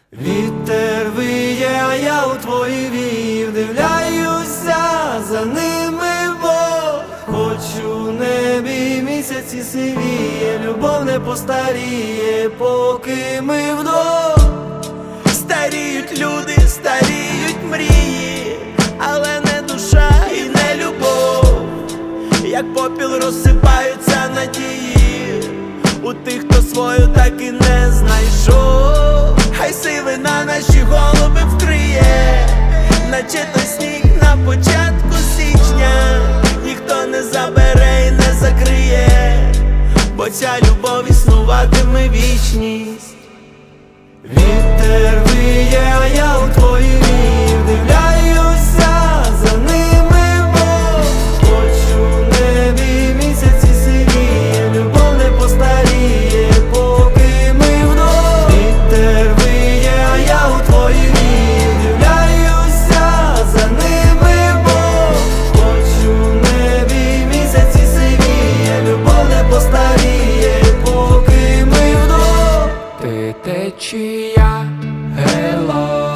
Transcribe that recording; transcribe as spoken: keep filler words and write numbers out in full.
Вітер виє, а я у твої вії вдивляюся за ними, бо хоч у небі місяці сивіє, любов не постаріє, поки ми вдвох. Старіють люди, старіють мрії, але не душа і не любов. Як попіл розсипаються надії у тих, хто свою так і не знайшов. Хай сивина наші голови вкриє, наче той сніг на початку січня. Ніхто не забере і не закриє, бо ця любов існуватиме вічність. Вітер виє, а я у твої вії вдивляюся за ними, бо хоч у небі місяці сивіє, любов не постаріє, поки ми вдвох. Вітер виє, а я у твої вії вдивляюся за ними, бо хоч у небі місяці сивіє, любов не постаріє, поки ми вдвох. Ти течія, hello.